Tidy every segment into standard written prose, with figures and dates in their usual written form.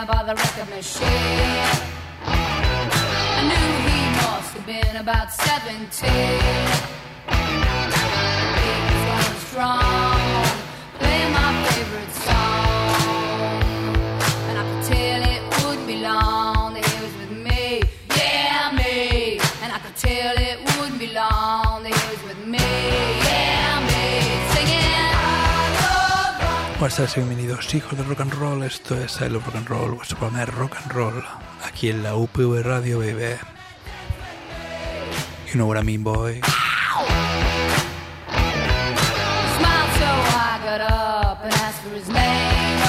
by the record machine. I knew he must have been about 17. He was going strong, playing my favorite song, and I could tell it wouldn't be long that he was with me, yeah, me. And I could tell it wouldn't be long that he was with me, yeah, me, singing I love rock. Buenas tardes y bienvenidos, hijos de rock and roll. Esto es I Love Rock and Roll, vuestro programa de rock and roll, aquí en la UPV Radio, baby. You know what I mean, boy. Smiled so I got up and asked for his name.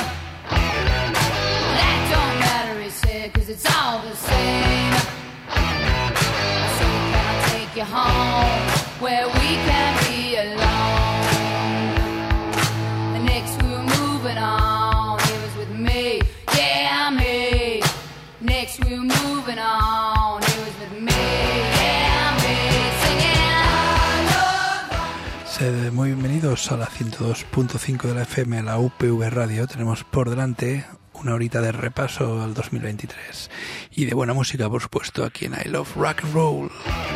That don't matter, he said, 'cause it's all the same. I said, can I take you home where we can be alone? The next we were moving on, he was with me, yeah, me. Next we were moving on, he was with me, yeah, me. Singing I love rock. Sed muy bienvenidos a la 102.5 de la FM, la UPV Radio. Tenemos por delante una horita de repaso al 2023 y de buena música, por supuesto, aquí en I Love Rock and Roll.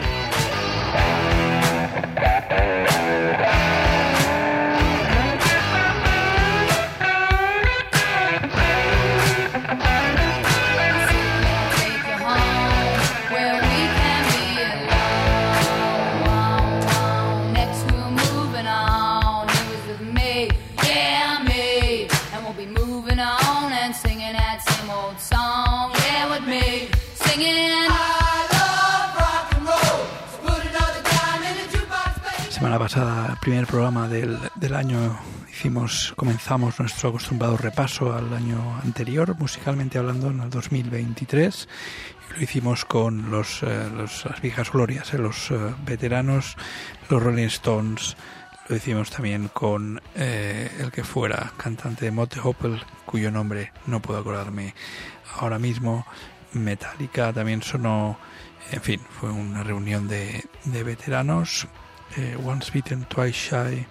Semana pasada, el primer programa del año, comenzamos nuestro acostumbrado repaso al año anterior, musicalmente hablando, en el 2023. Y lo hicimos con las viejas glorias, los veteranos, los Rolling Stones. Lo hicimos también con el que fuera cantante de Mott Hopple, cuyo nombre no puedo acordarme ahora mismo. Metallica también sonó. En fin, fue una reunión de veteranos. Once Bitten, Twice Shy,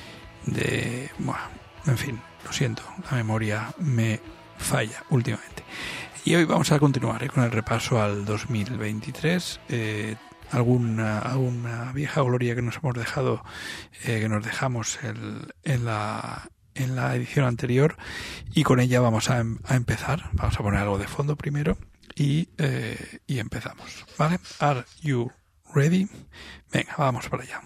en fin, lo siento, la memoria me falla últimamente. Y hoy vamos a continuar con el repaso al 2023. Alguna vieja gloria que nos hemos dejado, que nos dejamos en la edición anterior, y con ella vamos a empezar. Vamos a poner algo de fondo primero y empezamos, ¿vale? Are you ready? Venga, vamos para allá.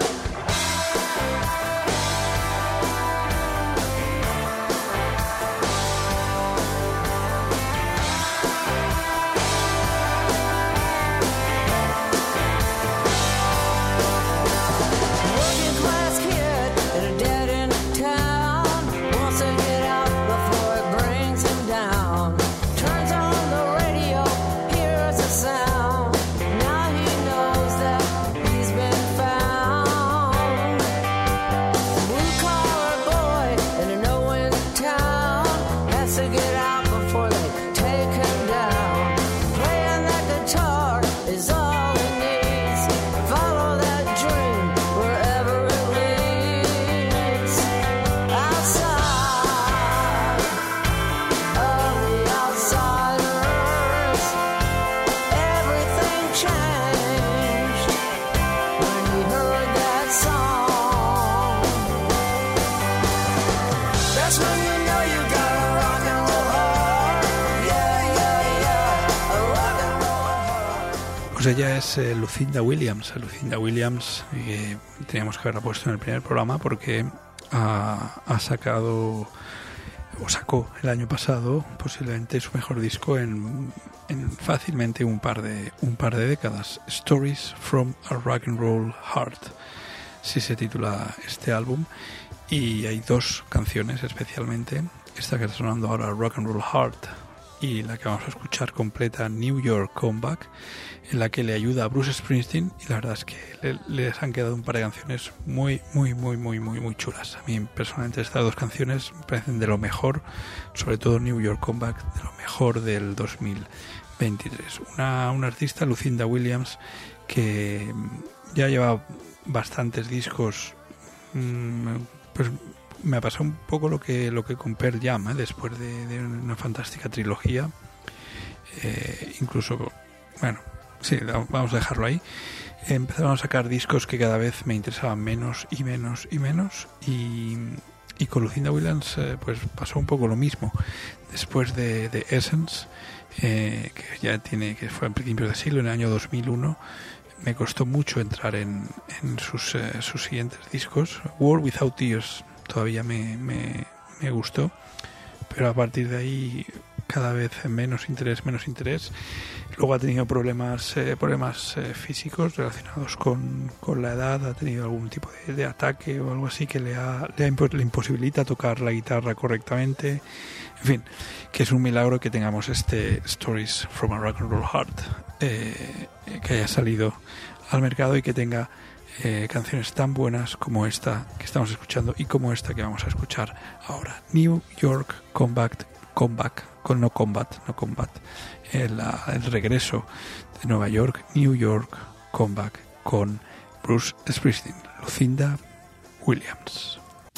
Pues ella es Lucinda Williams. Lucinda Williams, que teníamos que haberla puesto en el primer programa porque sacó el año pasado posiblemente su mejor disco en fácilmente un par de décadas. Stories from a Rock and Roll Heart, sí se titula este álbum, y hay dos canciones especialmente, esta que está sonando ahora, Rock and Roll Heart, y la que vamos a escuchar completa, New York Comeback, en la que le ayuda a Bruce Springsteen, y la verdad es que les han quedado un par de canciones muy chulas. A mí personalmente estas dos canciones me parecen de lo mejor, sobre todo New York Comeback, de lo mejor del 2023. Una artista, Lucinda Williams, que ya lleva bastantes discos, pues me ha pasado un poco lo que con Pearl Jam, después de una fantástica trilogía. Incluso, bueno, sí, vamos a dejarlo ahí. Empezaron a sacar discos que cada vez me interesaban menos y menos y menos, y con Lucinda Williams pues pasó un poco lo mismo. Después de Essence, que fue a principios de siglo, en el año 2001, me costó mucho entrar en sus siguientes discos. World Without Tears todavía me gustó, pero a partir de ahí cada vez menos interés. Luego ha tenido problemas físicos relacionados con la edad, ha tenido algún tipo de ataque o algo así que le imposibilita tocar la guitarra correctamente. En fin, que es un milagro que tengamos este Stories from a Rock and Roll Heart que haya salido al mercado y que tenga canciones tan buenas como esta que estamos escuchando y como esta que vamos a escuchar ahora. New York Comeback, no Combat, el regreso de Nueva York, New York Comeback con Bruce Springsteen, Lucinda Williams.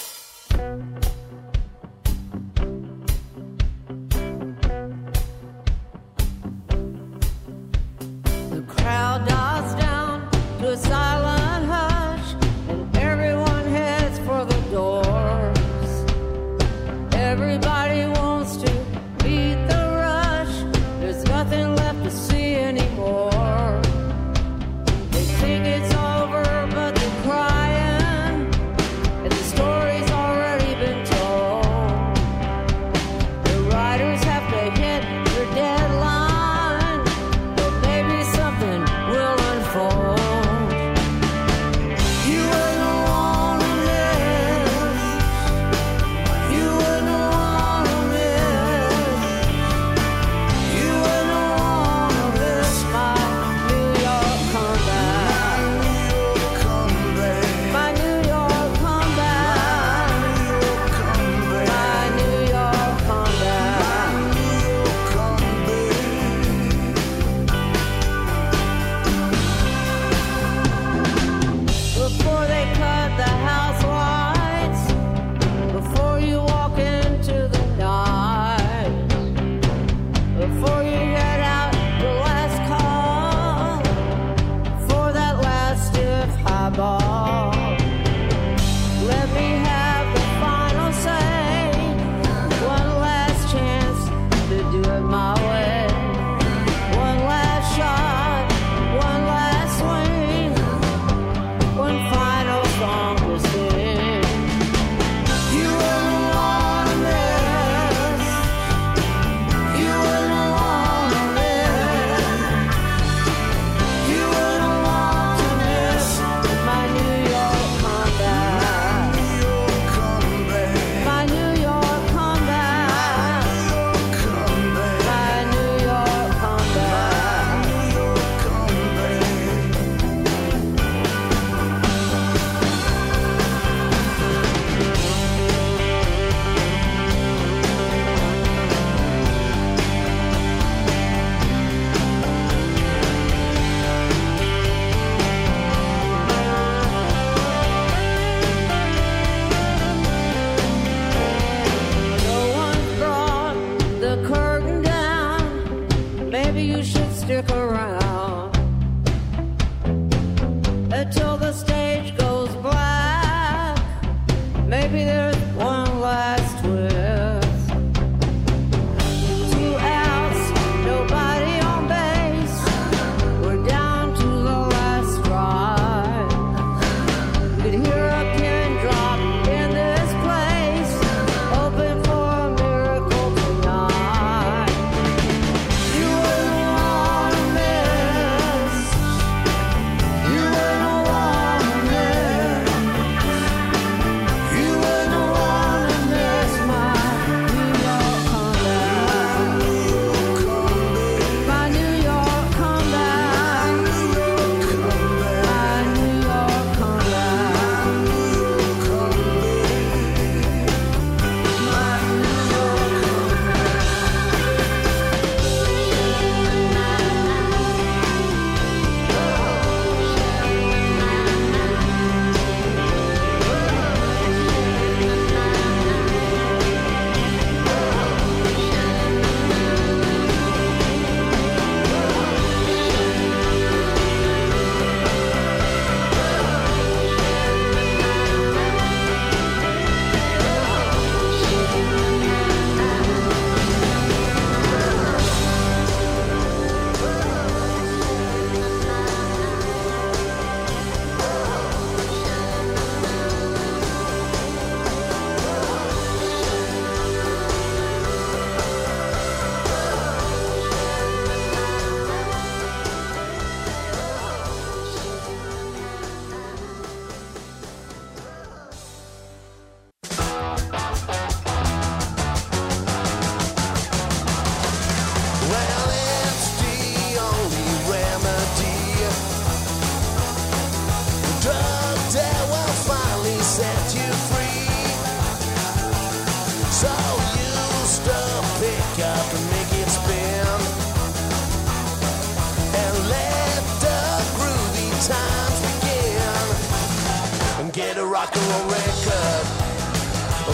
The crowd dies down to a silent hush, and everyone heads for the doors. Everybody wants to beat the rush. There's nothing left to see anymore. They think it's over, but they're crying, and the story's already been told.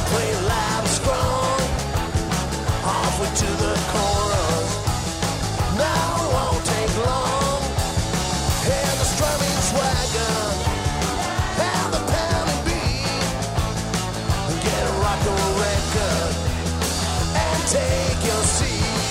play loud and strong, halfway to the chorus. Now it won't take long, and the strumming wagon and the pounding beat, get a rock and roll record and take your seat.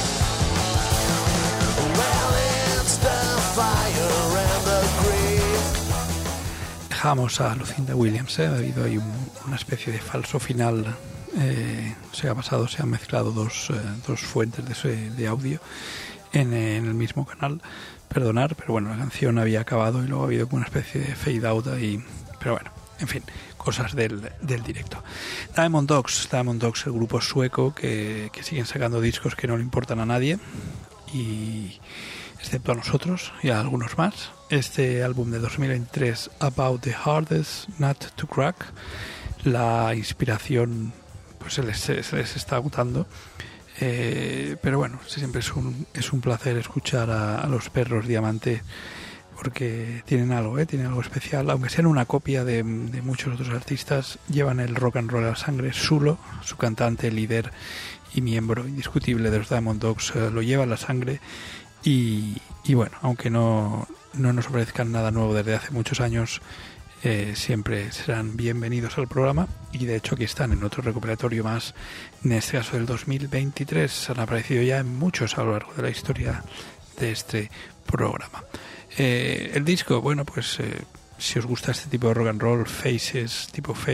Well, it's the fire and the grave. Dejamos a Lucinda Williams, ha habido ahí una especie de falso final. Se han mezclado dos fuentes de audio en el mismo canal. Perdonar, pero bueno, la canción había acabado y luego ha habido como una especie de fade out ahí. Pero bueno, en fin, cosas del directo. Diamond Dogs, el grupo sueco que siguen sacando discos que no le importan a nadie, y excepto a nosotros y a algunos más. Este álbum de 2023, About the Hardest Nut to Crack, la inspiración pues se les está agotando. Pero bueno, siempre es un placer escuchar a los Perros Diamante, porque tienen algo especial, aunque sean una copia de muchos otros artistas. Llevan el rock and roll a la sangre. Sulo, su cantante, líder y miembro indiscutible de los Diamond Dogs, lo lleva a la sangre, y bueno, aunque no nos ofrezcan nada nuevo desde hace muchos años, siempre serán bienvenidos al programa, y de hecho aquí están en otro recuperatorio más, en este caso del 2023. Han aparecido ya en muchos a lo largo de la historia de este programa. El disco, bueno, pues si os gusta este tipo de rock and roll, Faces,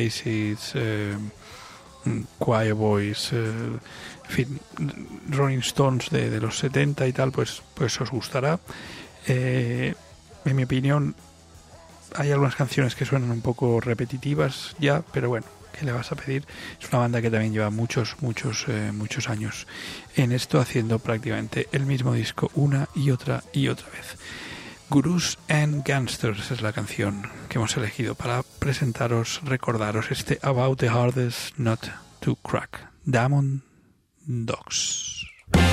Choir Boys, en fin, Rolling Stones de los 70 y tal, pues os gustará. En mi opinión, hay algunas canciones que suenan un poco repetitivas ya, pero bueno, ¿qué le vas a pedir? Es una banda que también lleva muchos años en esto, haciendo prácticamente el mismo disco una y otra vez. Gurus and Gangsters es la canción que hemos elegido para recordaros este About the Hardest Nut to Crack, Diamond Dogs.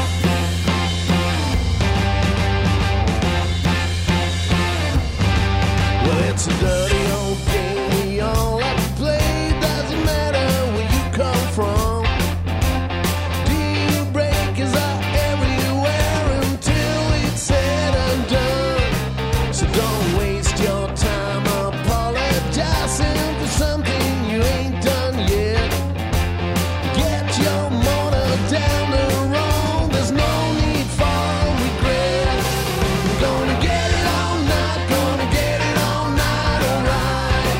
Well, it's a dirty old game we all like to play. Doesn't matter where you come from. Deal breakers are everywhere until it's said and done. So don't waste your time apologizing for something you ain't done yet. Get your motor down the road. There's no need for regret. We're gonna get it all night, gonna get it all night, alright.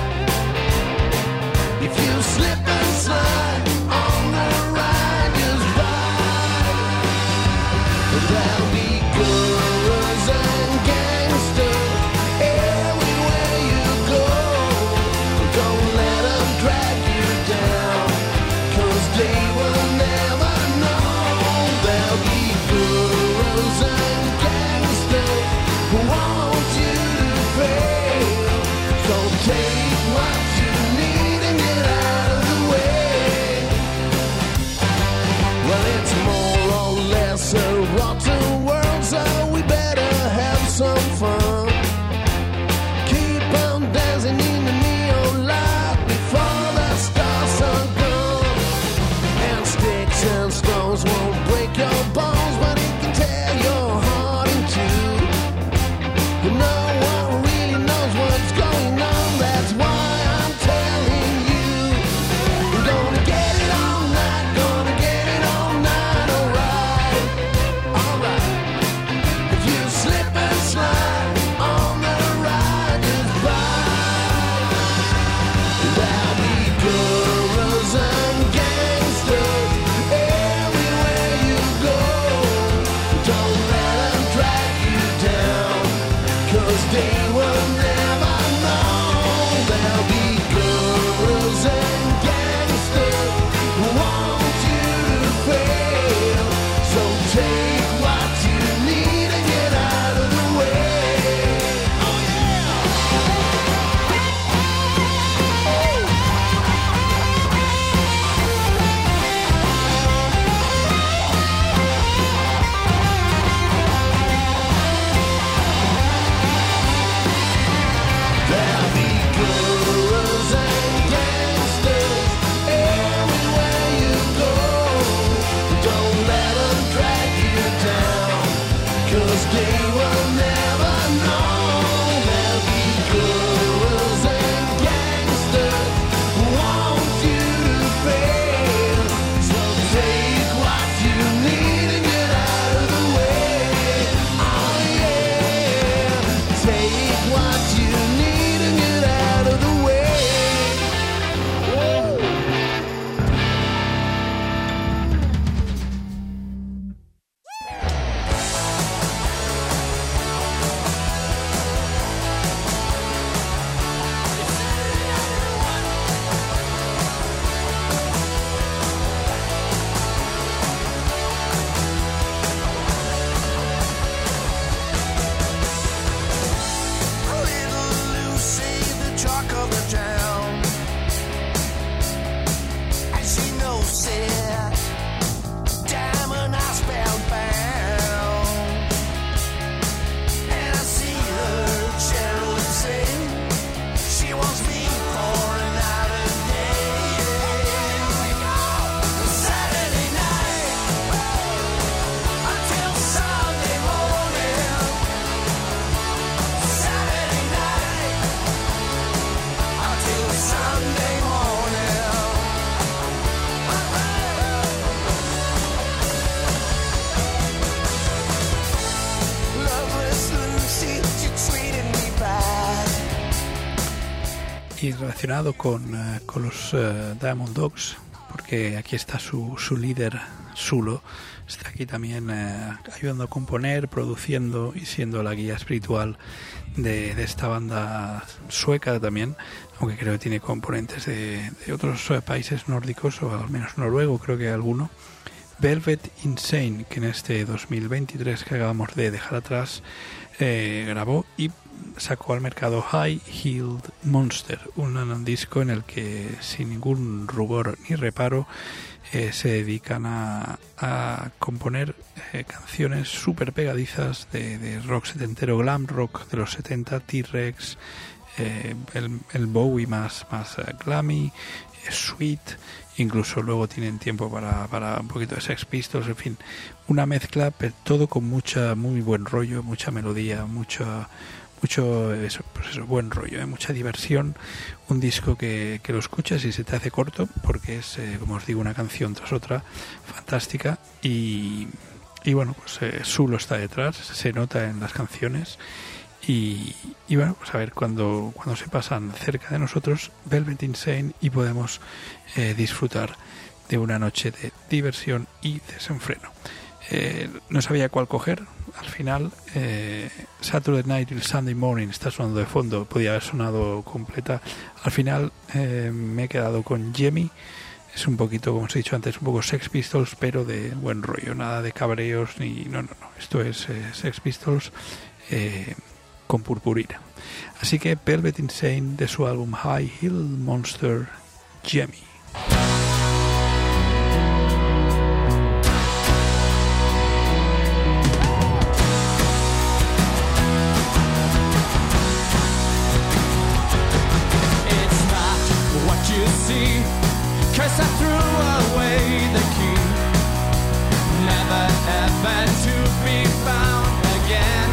If you slip and slide on the ride, just ride. There'll be gurus and gangsters everywhere you go. Don't let them drag you down, 'cause they will never know. There'll be gurus and gangsters who want you to fail. So take what you need and get out of the way. Well, it's more or less a rotten world, so we better have some fun. Keep on dancing in the neon light before the stars are gone. And sticks and stones won't break your bones, but it can tear your heart in two. No one really knows what's going on, that's why I'm telling you. We're gonna get it all night, gonna get it all night, alright, alright. 'cause they will never know. There'll be gurus and gangsters who want you to fail. So take what you need and get out of the way. Oh yeah, take what you need and get out of the way. Whoa. Little Lucy, the talk of the town, and she knows it. Diamond I spellbound, and I see her Cheryl say she wants me for another day. Saturday night until Sunday morning. Saturday night until Sunday morning. Loveless Lucy, you treated me bad. Y relacionado con los Diamond Dogs, porque aquí está su líder, Sulo, está aquí también ayudando a componer, produciendo y siendo la guía espiritual de esta banda sueca también, aunque creo que tiene componentes de otros países nórdicos, o al menos noruego, creo que hay alguno. Velvet Insane, que en este 2023 que acabamos de dejar atrás grabó y sacó al mercado High Heeled Monster, un disco en el que sin ningún rubor ni reparo se dedican a componer canciones súper pegadizas de rock setentero, glam rock de los 70, T-Rex, el Bowie más glammy, sweet, incluso luego tienen tiempo para un poquito de Sex Pistols, en fin, una mezcla, pero todo con muy buen rollo, mucha melodía, mucho buen rollo, mucha diversión, un disco que lo escuchas y se te hace corto porque es, como os digo, una canción tras otra fantástica y bueno, pues Sulo está detrás, se nota en las canciones y bueno, pues a ver cuando se pasan cerca de nosotros Velvet Insane y podemos disfrutar de una noche de diversión y desenfreno. No sabía cuál coger. Al final, Saturday Night y el Sunday Morning está sonando de fondo, podía haber sonado completa. Al final me he quedado con Jemmy. Es un poquito, como os he dicho antes, un poco Sex Pistols, pero de buen rollo, nada de cabreos ni no. Esto es Sex Pistols con purpurina. Así que Velvet Insane de su álbum High Heel Monster, Jemmy. Cause I threw away the key, never ever to be found again.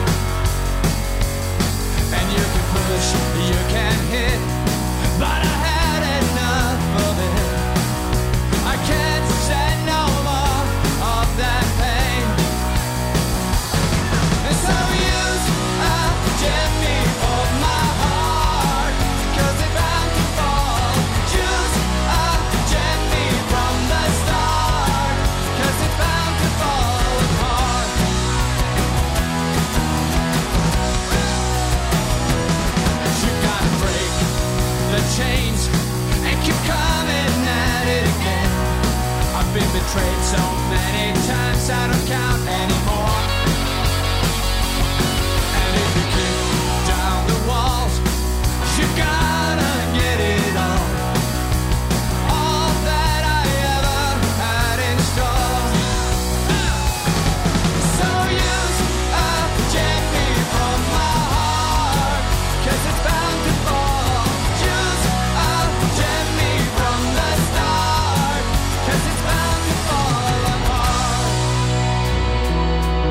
And you can push, you can hit, but I had enough of it. I can't stand no more of that pain. And so use a Jemmy for my heart, cause it's bound to fall. Choose a Jemmy from the start, cause it's bound to fall apart. You gotta break the chains and keep coming at it again. I've been betrayed so many times I don't count anymore. And if you kick down the walls, you gotta get it all. All that I ever had in store. So use a Jemmy from my heart, cause it's bound to fall. Use a Jemmy from the start, cause it's bound to fall apart.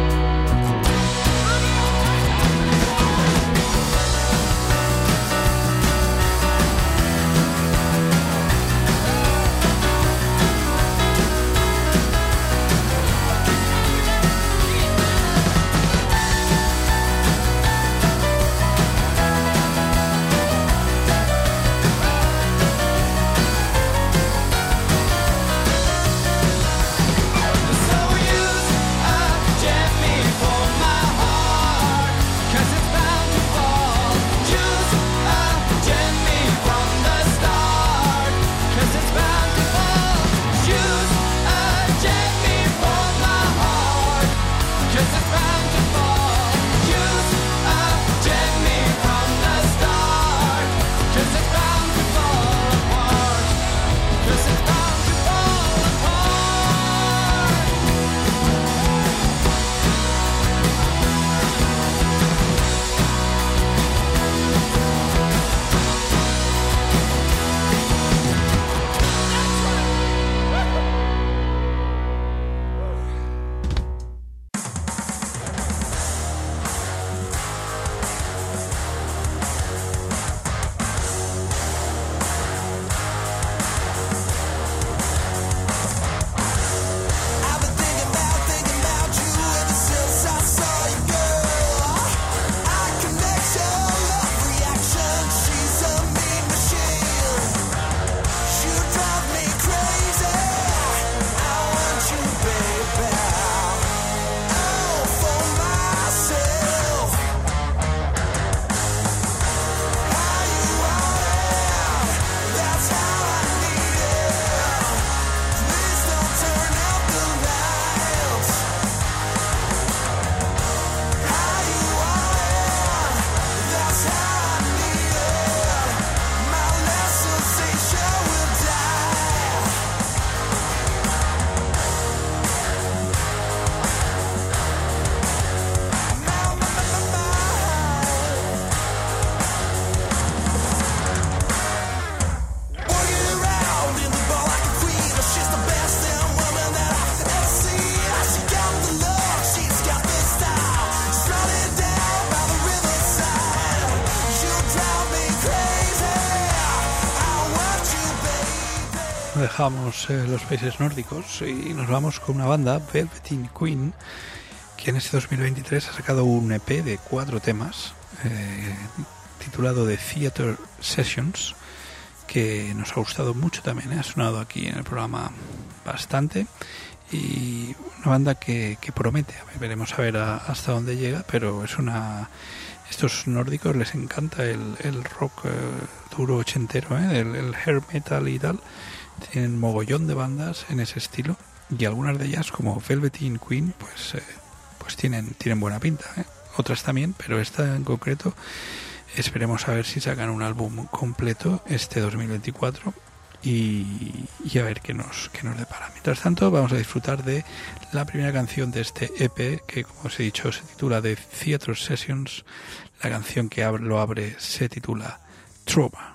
dejamos los países nórdicos y nos vamos con una banda, Velveteen Queen, que en este 2023 ha sacado un EP de 4 temas titulado The Theatre Sessions, que nos ha gustado mucho también, ha sonado aquí en el programa bastante, y una banda que promete. Veremos a ver hasta dónde llega, pero es estos nórdicos les encanta el rock duro ochentero, el hair metal y tal. Tienen mogollón de bandas en ese estilo, y algunas de ellas, como Velveteen Queen, pues tienen buena pinta, otras también, pero esta en concreto esperemos a ver si sacan un álbum completo este 2024 y a ver qué nos depara. Mientras tanto, vamos a disfrutar de la primera canción de este EP, que, como os he dicho, se titula The Theatre Sessions. La canción que lo abre se titula Trauma.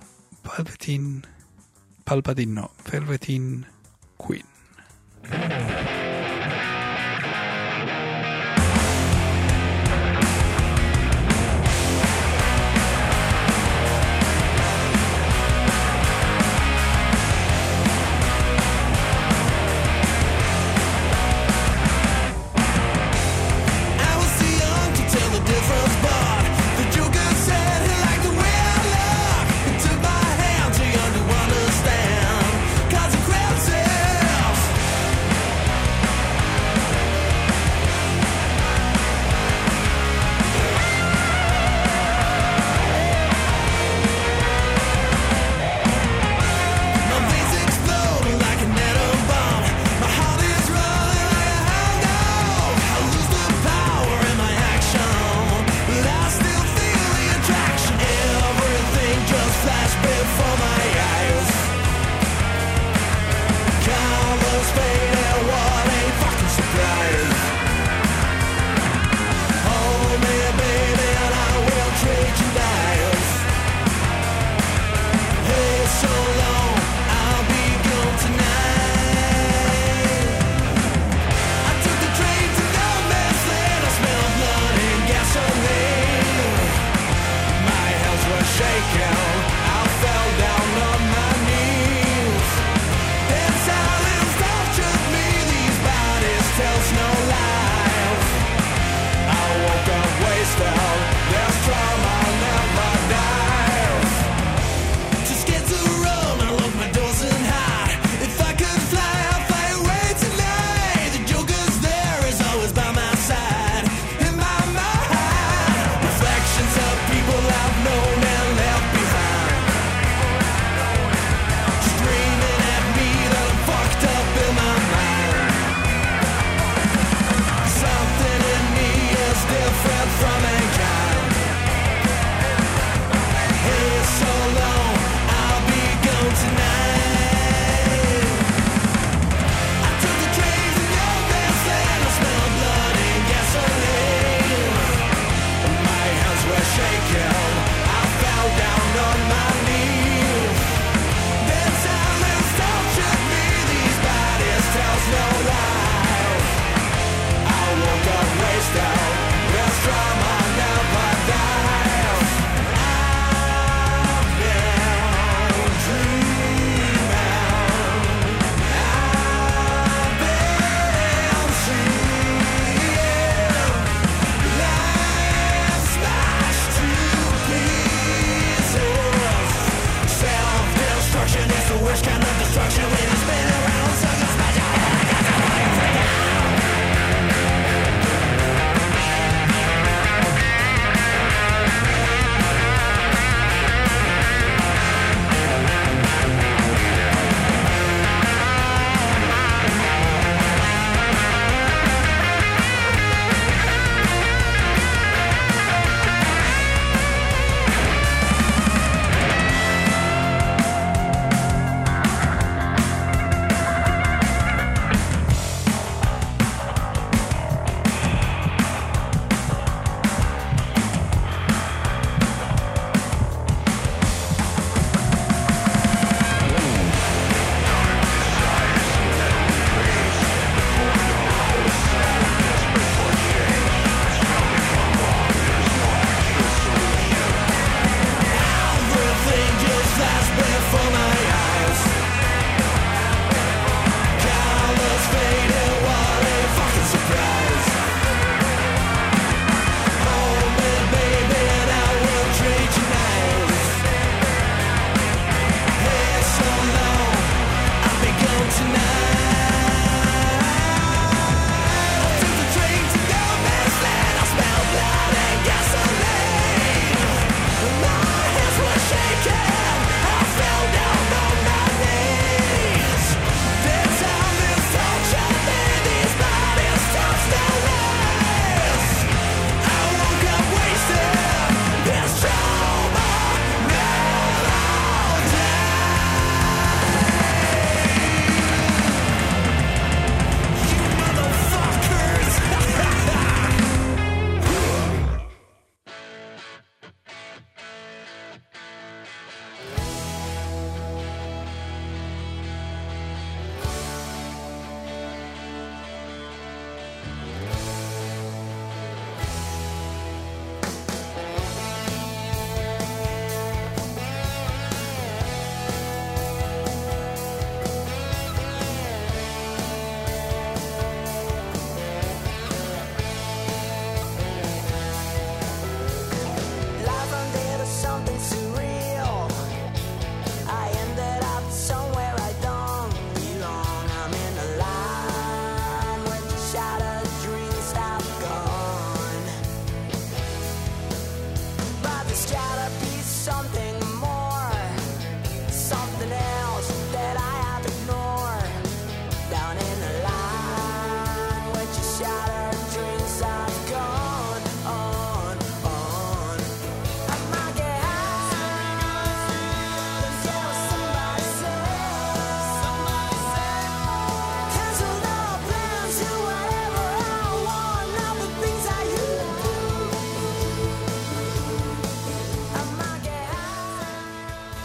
Velveteen Queen. Understand, 'cause the crowd says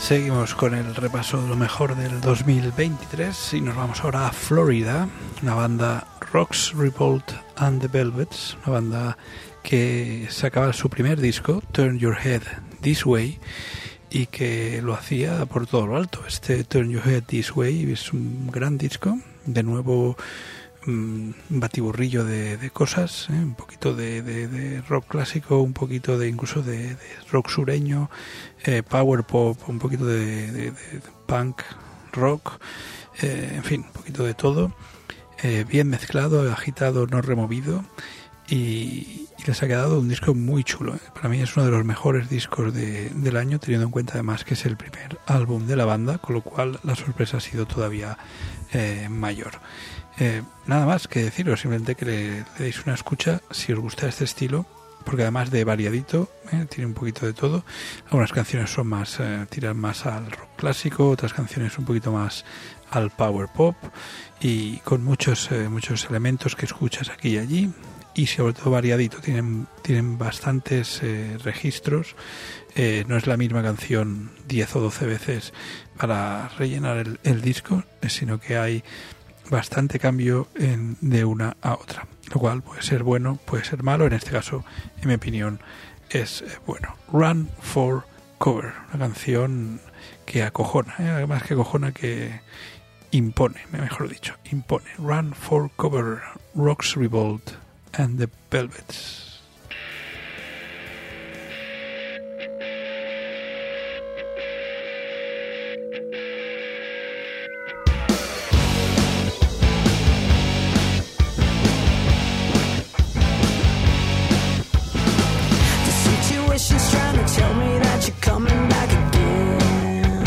Seguimos con el repaso de lo mejor del 2023 y nos vamos ahora a Florida, una banda Rox Revolt and the Velvets, una banda que sacaba su primer disco, Turn Your Head This Way, y que lo hacía por todo lo alto. Este Turn Your Head This Way es un gran disco, de nuevo un batiburrillo de cosas, un poquito de rock clásico, un poquito de incluso de rock sureño, power pop, un poquito de punk rock, en fin, un poquito de todo, bien mezclado, agitado, no removido, y les ha quedado un disco muy chulo. Para mí es uno de los mejores discos del año, teniendo en cuenta además que es el primer álbum de la banda, con lo cual la sorpresa ha sido todavía mayor. Nada más que deciros, simplemente que le deis una escucha si os gusta este estilo, porque además de variadito, tiene un poquito de todo. Algunas canciones son más tiran más al rock clásico, otras canciones un poquito más al power pop, y con muchos elementos que escuchas aquí y allí, y sobre todo variadito. Tienen bastantes registros. No es la misma canción 10 o 12 veces para rellenar el disco, sino que hay bastante cambio de una a otra, lo cual puede ser bueno, puede ser malo. En este caso, en mi opinión, es bueno. Run for Cover, una canción que acojona, más que acojona, que impone, mejor dicho, impone. Run for Cover, Rox Revolt and the Velvets. She's trying to tell me that you're coming back again.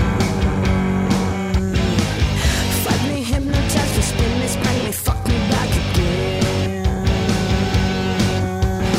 Fight me, hypnotize me, spin me, spank me, fuck me back again.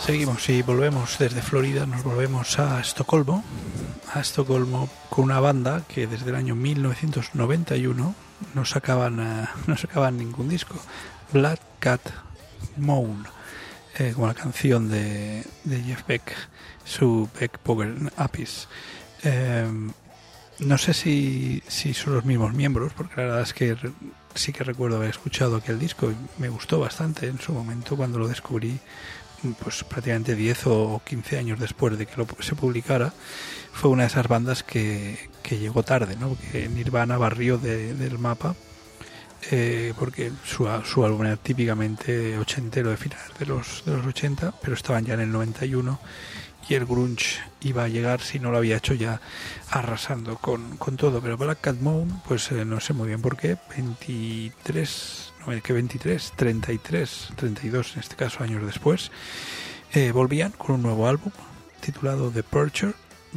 Seguimos y volvemos desde Florida, nos volvemos a Estocolmo con una banda que desde el año 1991 no sacaban ningún disco, Black Cat Moon, como la canción de Jeff Beck, su Beck Power Apis. No sé si son los mismos miembros, porque la verdad es que sí que recuerdo haber escuchado aquel disco y me gustó bastante en su momento cuando lo descubrí, pues prácticamente 10 o 15 años después de que se publicara. Fue una de esas bandas que llegó tarde, ¿no? Que Nirvana barrió del mapa, porque su álbum era típicamente ochentero, de finales de los 80, pero estaban ya en el 91 y el grunge iba a llegar, si no lo había hecho ya, arrasando con todo. Pero Black Cat Moon, pues no sé muy bien por qué, 32 en este caso años después, volvían con un nuevo álbum titulado Departure,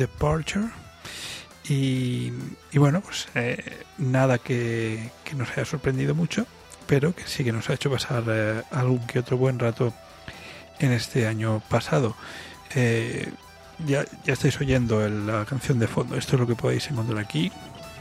y bueno, pues nada que nos haya sorprendido mucho, pero que sí que nos ha hecho pasar algún que otro buen rato en este año pasado. Ya estáis oyendo la canción de fondo, esto es lo que podéis encontrar aquí.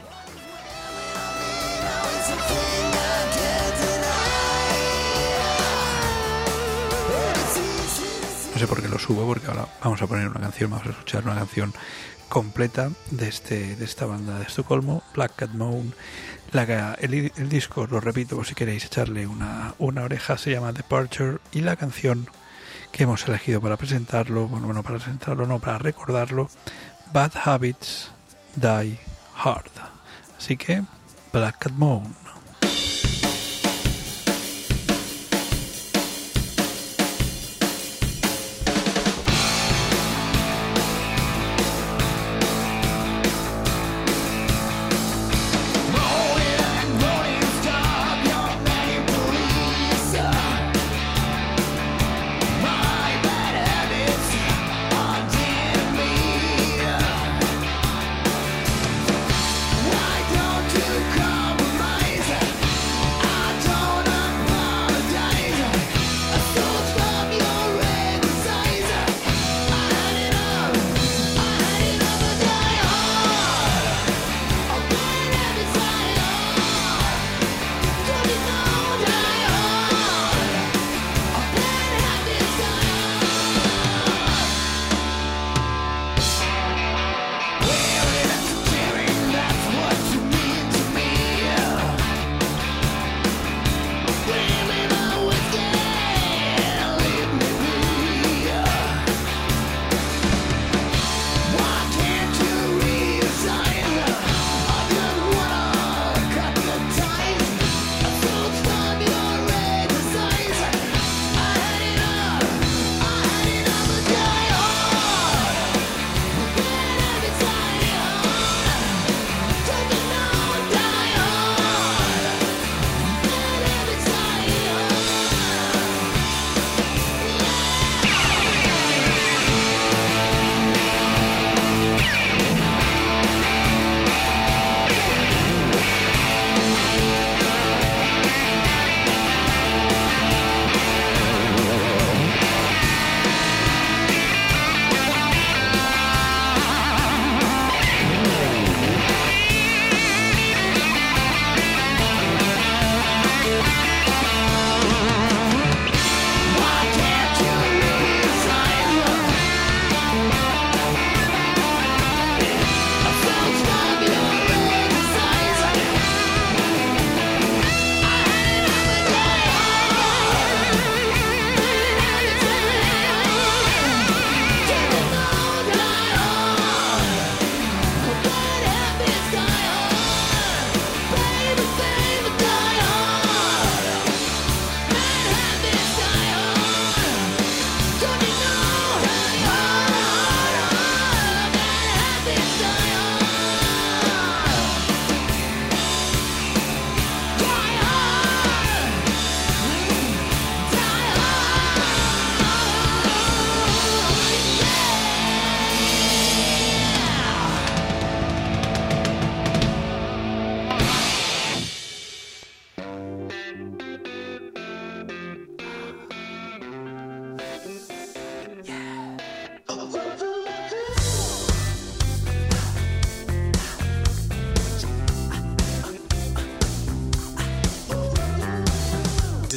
No sé por qué lo subo, porque ahora vamos a poner una canción, vamos a escuchar una canción completa de esta banda de Estocolmo, Black Cat Moon. El disco, lo repito por si queréis echarle una oreja, se llama Departure, y la canción que hemos elegido para presentarlo, para recordarlo, Bad Habits Die Hard. Así que Black Cat Moon. Why don't you compromise?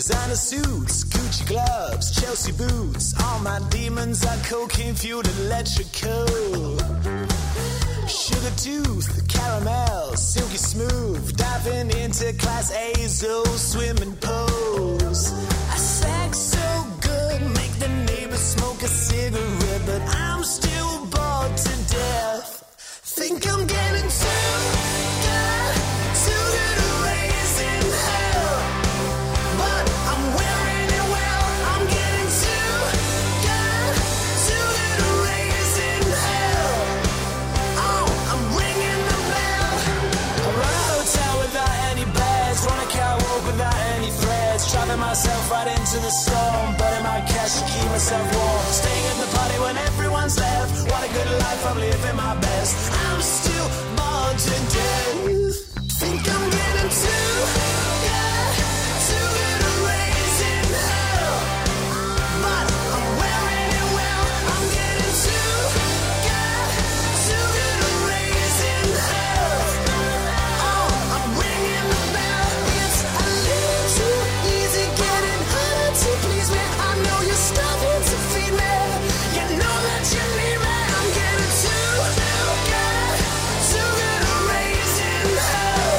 Designer suits, Gucci gloves, Chelsea boots. All my demons are cocaine fueled electrical. Sugar tooth, caramel, silky smooth. Diving into class A's old swimming pools. I sex so good, make the neighbors smoke a cigarette. But I'm still bored to death. Think I'm getting too good, too good to raise in hell. But I'm wearing it well. I'm getting too good, too good to raise in hell. Oh, I'm ringing the bell. I run a hotel without any beds, run a catwalk without any threads. Driving myself right into the storm, burning my cash to keep myself warm. Staying at the party when everyone's left. What a good life, I'm living my best. I'm still bored to death. Think I'm getting too good, too good to raise in hell. But I'm wearing it well. I'm getting too good, too good to raise in hell. Oh, I'm ringing the bell. It's a little too easy, getting harder to please me. I know you're starving to feed me. You know that you need me. I'm getting too good, too good to raise in hell.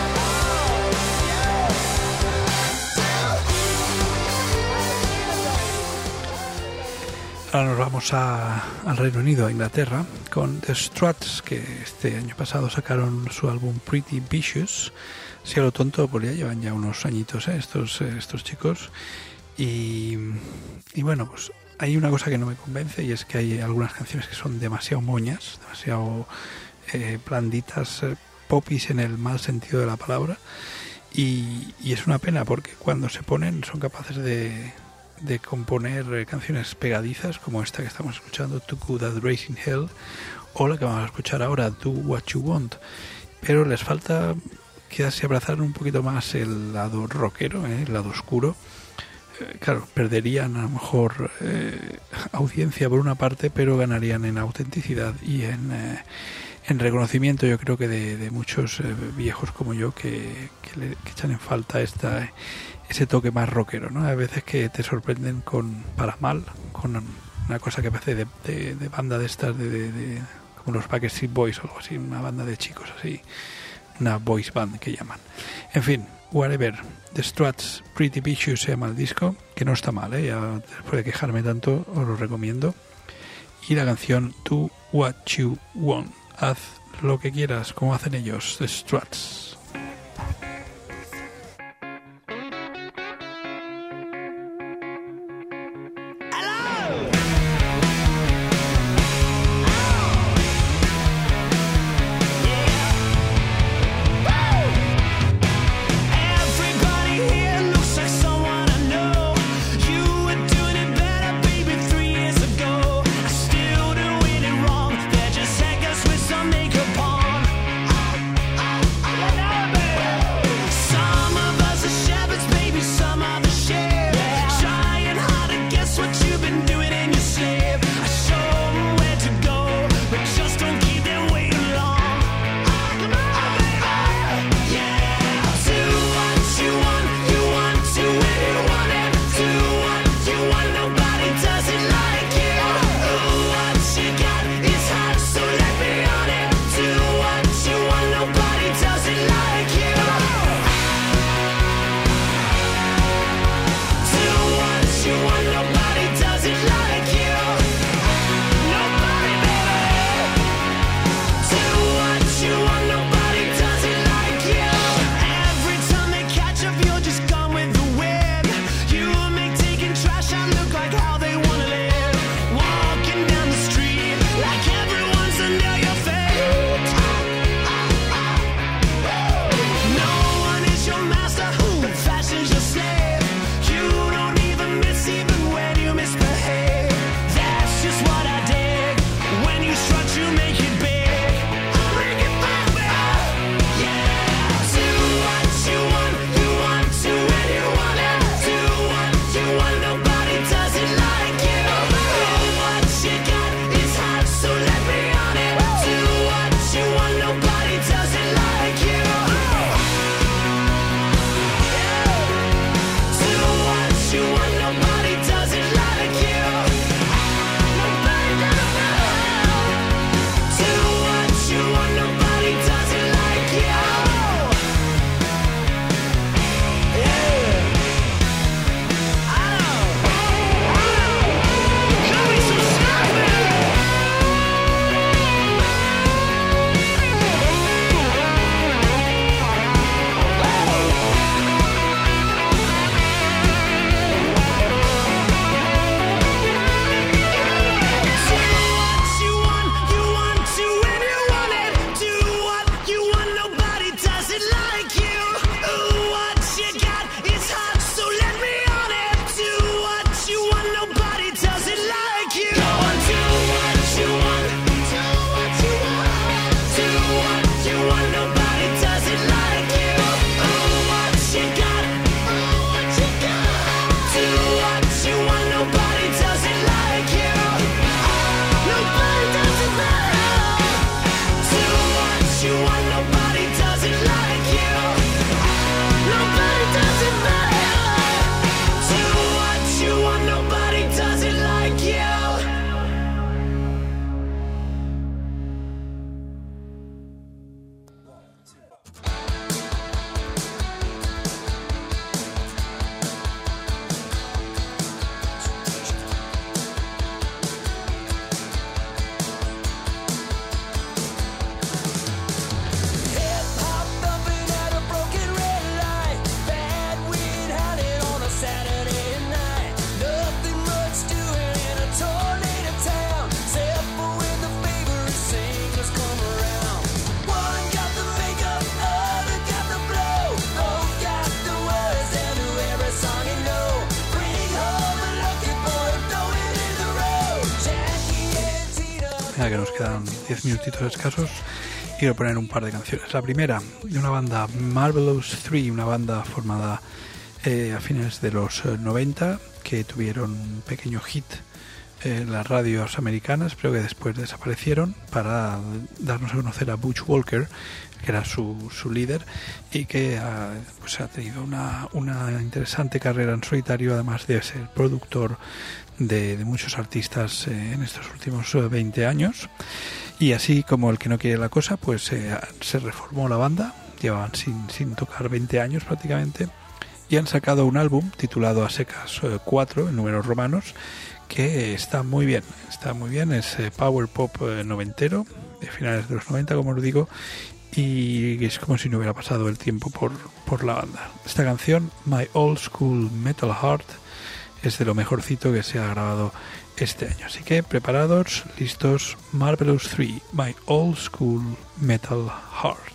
Ahora nos vamos al Reino Unido, a Inglaterra, con The Struts, que este año pasado sacaron su álbum Pretty Vicious. Si a lo tonto, pues ya llevan ya unos añitos estos chicos. Y bueno, pues hay una cosa que no me convence, y es que hay algunas canciones que son demasiado moñas, demasiado blanditas, popis en el mal sentido de la palabra. Y es una pena, porque cuando se ponen son capaces de componer canciones pegadizas como esta que estamos escuchando, Too Good at Raising Hell, o la que vamos a escuchar ahora, Do What You Want. Pero les falta quizás si abrazar un poquito más el lado rockero, el lado oscuro. Claro, perderían a lo mejor audiencia por una parte, pero ganarían en autenticidad y en reconocimiento, yo creo que de muchos viejos como yo que echan en falta ese toque más rockero, ¿no? Hay veces que te sorprenden para mal, con una cosa que parece de banda de estas, como los Backstreet Boys o algo así, una banda de chicos así, una boys band que llaman. En fin, whatever. The Struts, Pretty Vicious se llama el disco, que no está mal, ya después de quejarme tanto os lo recomiendo. Y la canción Do What You Want, haz lo que quieras, como hacen ellos, The Struts. Makeup on. nada, que nos quedan 10 minutitos escasos, quiero poner un par de canciones. La primera, de una banda, Marvelous 3, una banda formada a fines de los 90, que tuvieron un pequeño hit en las radios americanas, pero que después desaparecieron para darnos a conocer a Butch Walker, que era su líder, y que pues ha tenido una interesante carrera en solitario, además de ser productor de muchos artistas en estos últimos 20 años. Y así como el que no quiere la cosa, pues se reformó la banda, llevaban sin tocar 20 años prácticamente, y han sacado un álbum titulado A Secas 4, en números romanos, que está muy bien, es power pop noventero, de finales de los 90, como os digo, y es como si no hubiera pasado el tiempo por la banda. Esta canción, My Old School Metal Heart, es de lo mejorcito que se ha grabado este año. Así que preparados, listos, Marvelous 3, My Old School Metal Heart.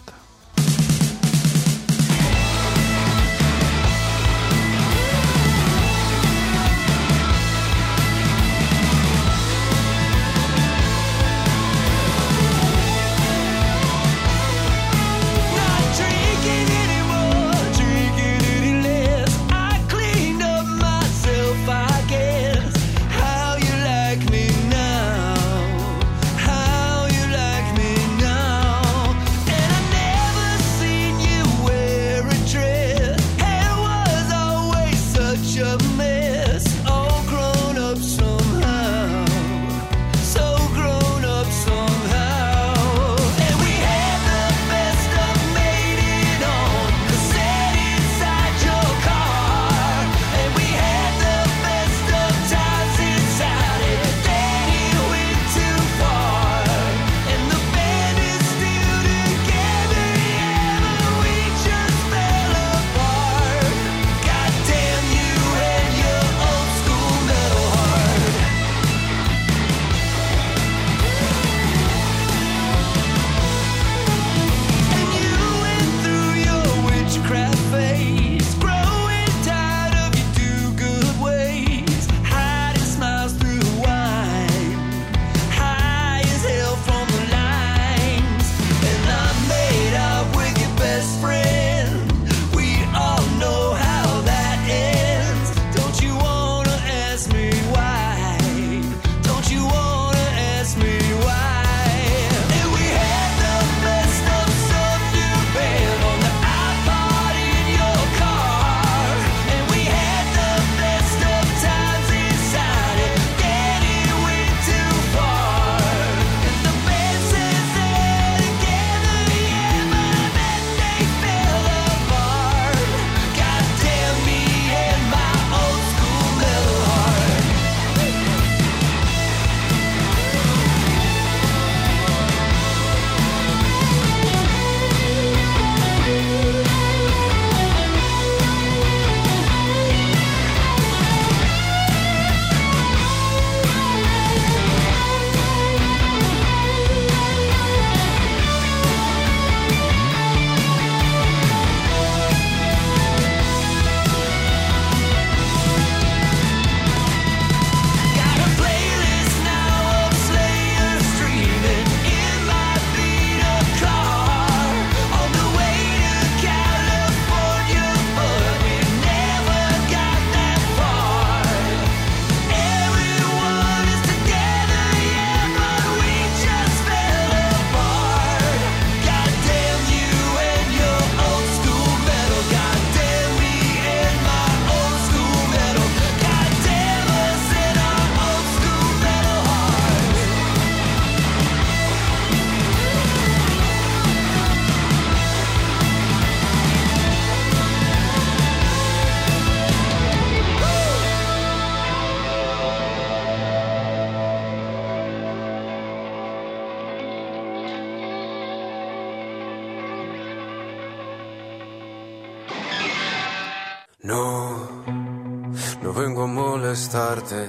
No vengo a molestarte,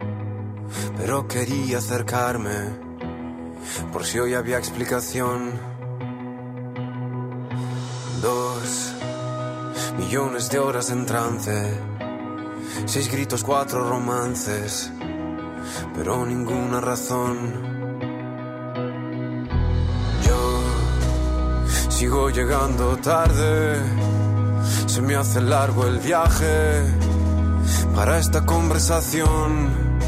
pero quería acercarme, por si hoy había explicación. 2 millones de horas en trance, 6 gritos, 4 romances, pero ninguna razón. Sigo llegando tarde, se me hace largo el viaje para esta conversación.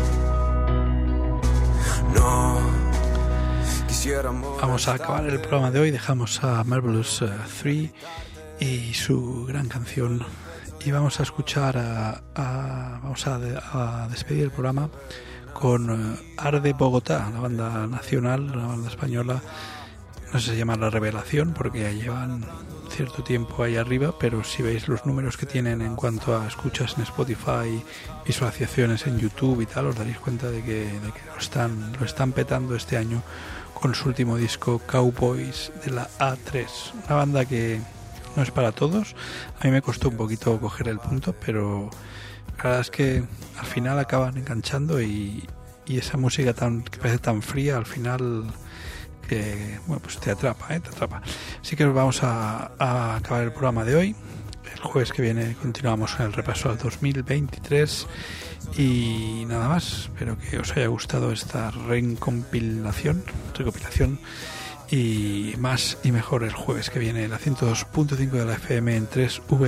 No quisiera Vamos a acabar el programa de hoy. Dejamos a Marvelous 3 y su gran canción. Y vamos a escuchar vamos a despedir el programa con Arde Bogotá, la banda nacional, la banda española. No sé si se llama La Revelación porque ya llevan cierto tiempo ahí arriba, pero si veis los números que tienen en cuanto a escuchas en Spotify, visualizaciones en YouTube y tal, os daréis cuenta de que lo están petando este año con su último disco Cowboys de la A3, una banda que no es para todos. A mí me costó un poquito coger el punto, pero la verdad es que al final acaban enganchando y esa música que parece tan fría, al final que bueno, pues te atrapa. Así que vamos a acabar el programa de hoy. El jueves que viene continuamos con el repaso al 2023 y nada más. Espero que os haya gustado esta recopilación y más y mejor el jueves que viene, la 102.5 de la FM en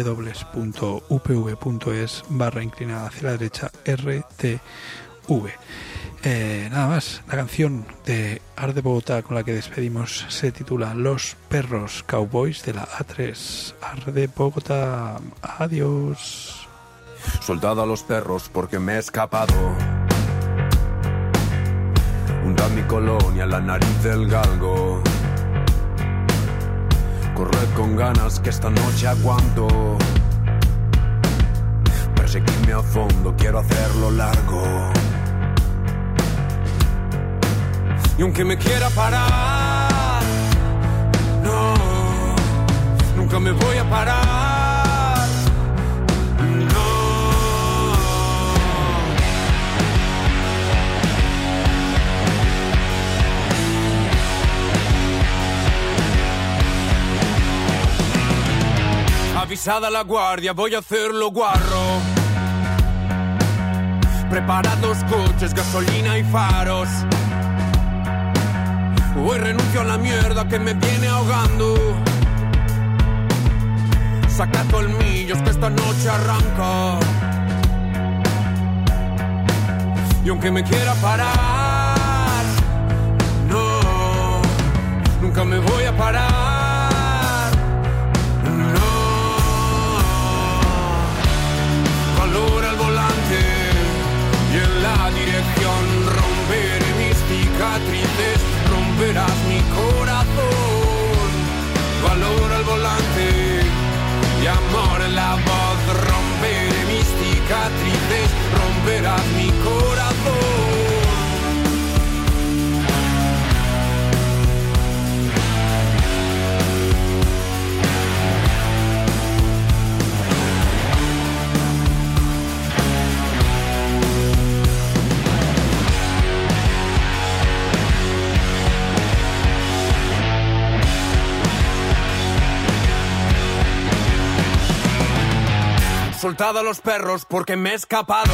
www.upv.es/inclinada hacia la derecha RTV. Nada más, la canción de Arde Bogotá con la que despedimos se titula Los Perros Cowboys de la A3. Arde Bogotá, adiós. Soltado a los perros porque me he escapado. Hunda mi colonia, la nariz del galgo. Corred con ganas que esta noche aguanto. Perseguirme a fondo, quiero hacerlo largo. Y aunque me quiera parar, no, nunca me voy a parar, no. Avisada la guardia, voy a hacerlo guarro. Preparados coches, gasolina y faros. Hoy renuncio a la mierda que me viene ahogando. Saca colmillos que esta noche arranca. Y aunque me quiera parar, no, nunca me voy a parar, no. Valora el volante y en la dirección romperé mis cicatrices. Romperás mi corazón, valora el volante y amor en la voz. Romperé mis cicatrices, romperás mi corazón. Soltado a los perros porque me he escapado.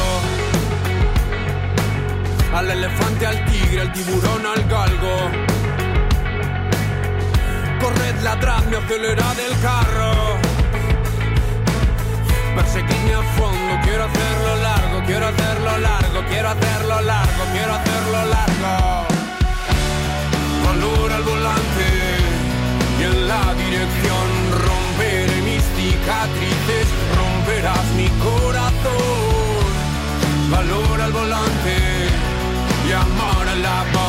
Al elefante, al tigre, al tiburón, al galgo. Corred, ladradme, acelerad el carro. Perseguidme a fondo, quiero hacerlo largo, quiero hacerlo largo, quiero hacerlo largo, quiero hacerlo largo. Valora el volante y en la dirección romperé mis cicatrices, romperás mi corazón. Valora el volante y amor en la voz.